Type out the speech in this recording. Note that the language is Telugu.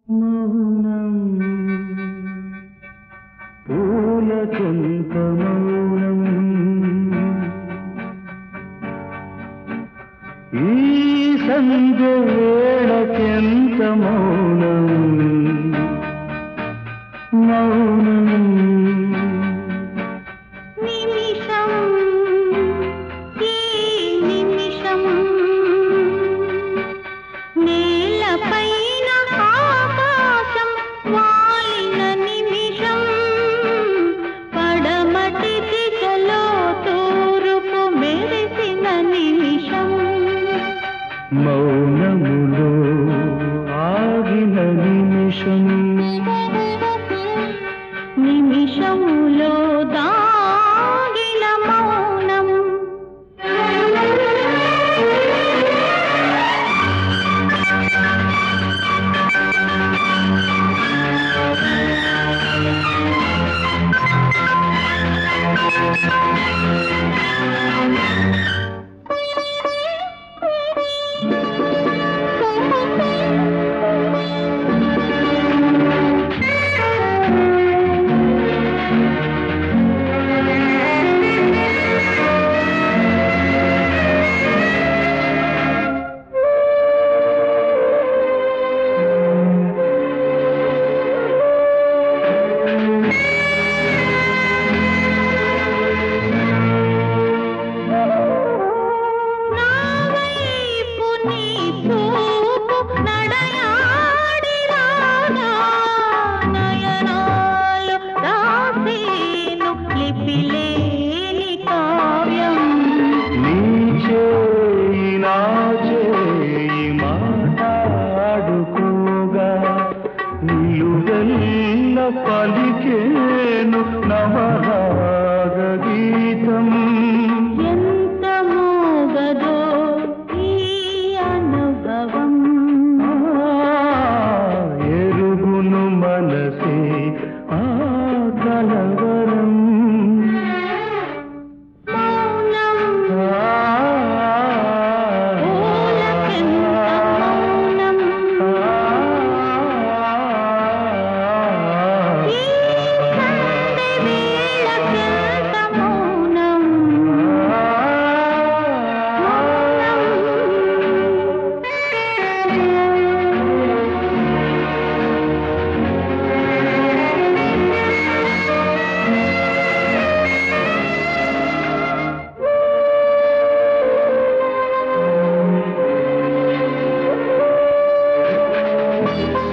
మౌనం పూలకెంత మౌనం ఈ సంధ్య వేళకెంత మౌనం మౌనం నిమిషం ఈ నిమిషం నేలపైన ఆకాశం వాలిన నిమిషం పడమటి దిశలో తూర్పు మెరిసిన నిమిషం మౌనములో ఆగిన నిమిషం నిమిషములో దాగిన మౌనం పలికేను నవరాగ గీతం ఎంత మోగదో ఈ అనుభవం ఎరుగును మనసే ఆ కలవరం మౌనం పూలకెంత మౌనం ఈ సంధ్య వేళకెంత మౌనం మౌనం